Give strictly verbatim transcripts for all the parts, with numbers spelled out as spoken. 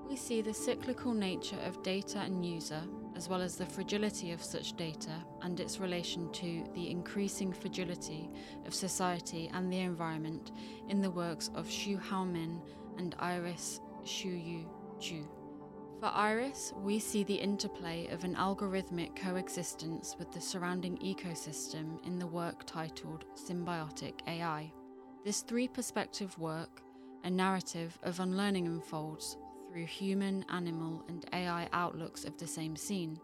We see the cyclical nature of data and user, as well as the fragility of such data and its relation to the increasing fragility of society and the environment in the works of Xu Haomin and Iris Xu Ju. For Iris, we see the interplay of an algorithmic coexistence with the surrounding ecosystem in the work titled Symbiotic A I. This three-perspective work, a narrative of unlearning, unfolds through human, animal, and A I outlooks of the same scene,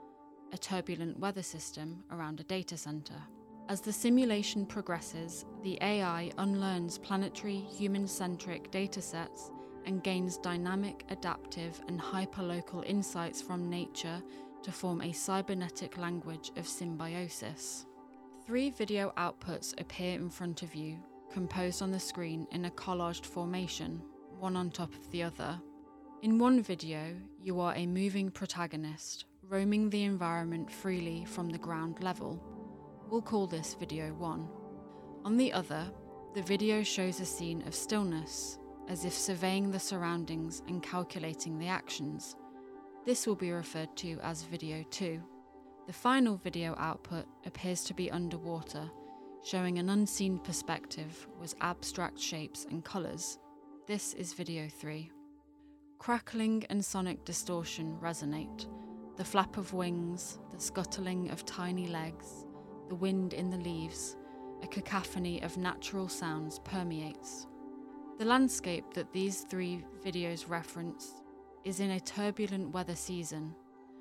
a turbulent weather system around a data center. As the simulation progresses, the A I unlearns planetary, human-centric datasets and gains dynamic, adaptive, and hyperlocal insights from nature to form a cybernetic language of symbiosis. Three video outputs appear in front of you, composed on the screen in a collaged formation, one on top of the other. In one video, you are a moving protagonist, roaming the environment freely from the ground level. We'll call this video one. On the other, the video shows a scene of stillness, as if surveying the surroundings and calculating the actions. This will be referred to as video two. The final video output appears to be underwater, showing an unseen perspective with abstract shapes and colours. This is video three. Crackling and sonic distortion resonate. The flap of wings, the scuttling of tiny legs, the wind in the leaves, a cacophony of natural sounds permeates. The landscape that these three videos reference is in a turbulent weather season.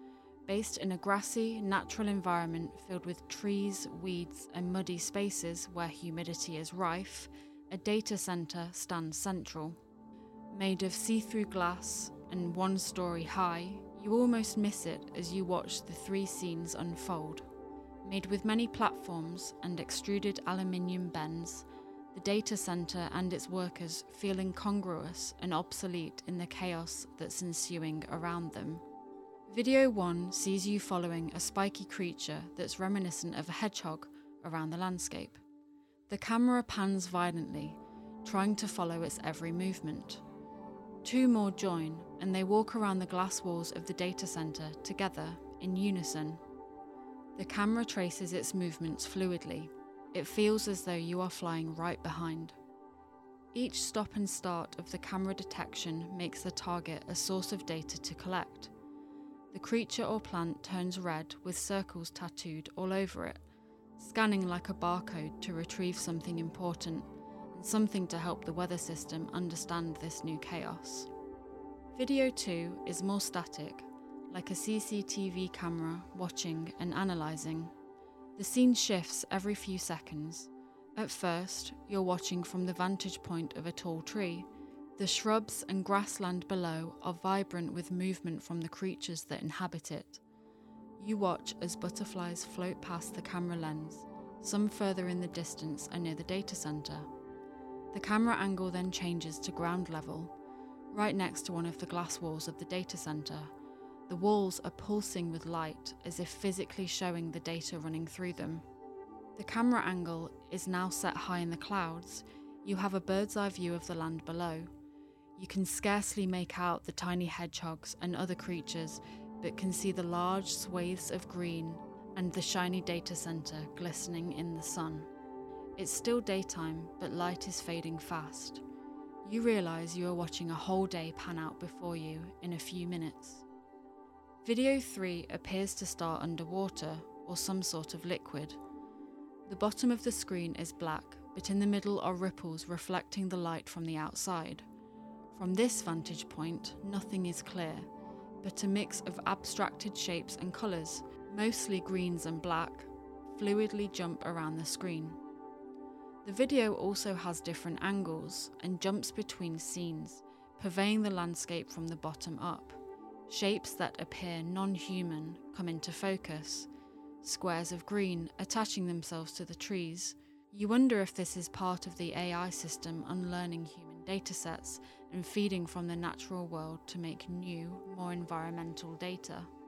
Based in a grassy, natural environment filled with trees, weeds, and muddy spaces where humidity is rife, a data center stands central. Made of see-through glass and one story high, you almost miss it as you watch the three scenes unfold. Made with many platforms and extruded aluminium bends, the data center and its workers feel incongruous and obsolete in the chaos that's ensuing around them. Video one sees you following a spiky creature that's reminiscent of a hedgehog around the landscape. The camera pans violently, trying to follow its every movement. Two more join, and they walk around the glass walls of the data center together in unison. The camera traces its movements fluidly. It feels as though you are flying right behind. Each stop and start of the camera detection makes the target a source of data to collect. The creature or plant turns red with circles tattooed all over it, scanning like a barcode to retrieve something important and something to help the weather system understand this new chaos. Video two is more static, like a C C T V camera watching and analysing. The scene shifts every few seconds. At first, you're watching from the vantage point of a tall tree. The shrubs and grassland below are vibrant with movement from the creatures that inhabit it. You watch as butterflies float past the camera lens, some further in the distance and near the data center. The camera angle then changes to ground level, right next to one of the glass walls of the data center. The walls are pulsing with light, as if physically showing the data running through them. The camera angle is now set high in the clouds. You have a bird's eye view of the land below. You can scarcely make out the tiny hedgehogs and other creatures, but can see the large swathes of green and the shiny data center glistening in the sun. It's still daytime, but light is fading fast. You realize you are watching a whole day pan out before you in a few minutes. Video three appears to start underwater or some sort of liquid. The bottom of the screen is black, but in the middle are ripples reflecting the light from the outside. From this vantage point, nothing is clear, but a mix of abstracted shapes and colours, mostly greens and black, fluidly jump around the screen. The video also has different angles and jumps between scenes, purveying the landscape from the bottom up. Shapes that appear non-human come into focus, squares of green attaching themselves to the trees. You wonder if this is part of the A I system unlearning human datasets and feeding from the natural world to make new, more environmental data.